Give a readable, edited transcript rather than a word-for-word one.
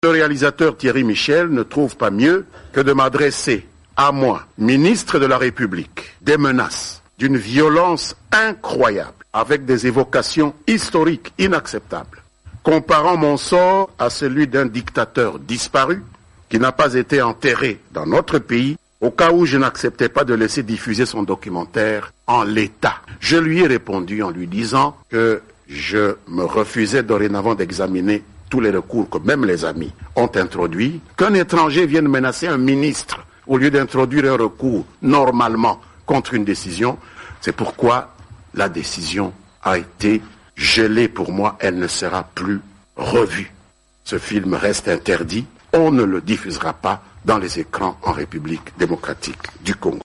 Le réalisateur Thierry Michel ne trouve pas mieux que de m'adresser à moi, ministre de la République, des menaces, d'une violence incroyable, avec des évocations historiques inacceptables, comparant mon sort à celui d'un dictateur disparu qui n'a pas été enterré dans notre pays au cas où je n'acceptais pas de laisser diffuser son documentaire en l'état. Je lui ai répondu en lui disant que je me refusais dorénavant d'examiner tous les recours que même les amis ont introduits, qu'un étranger vienne menacer un ministre au lieu d'introduire un recours normalement contre une décision. C'est pourquoi la décision a été gelée pour moi, elle ne sera plus revue. Ce film reste interdit, on ne le diffusera pas dans les écrans en République démocratique du Congo.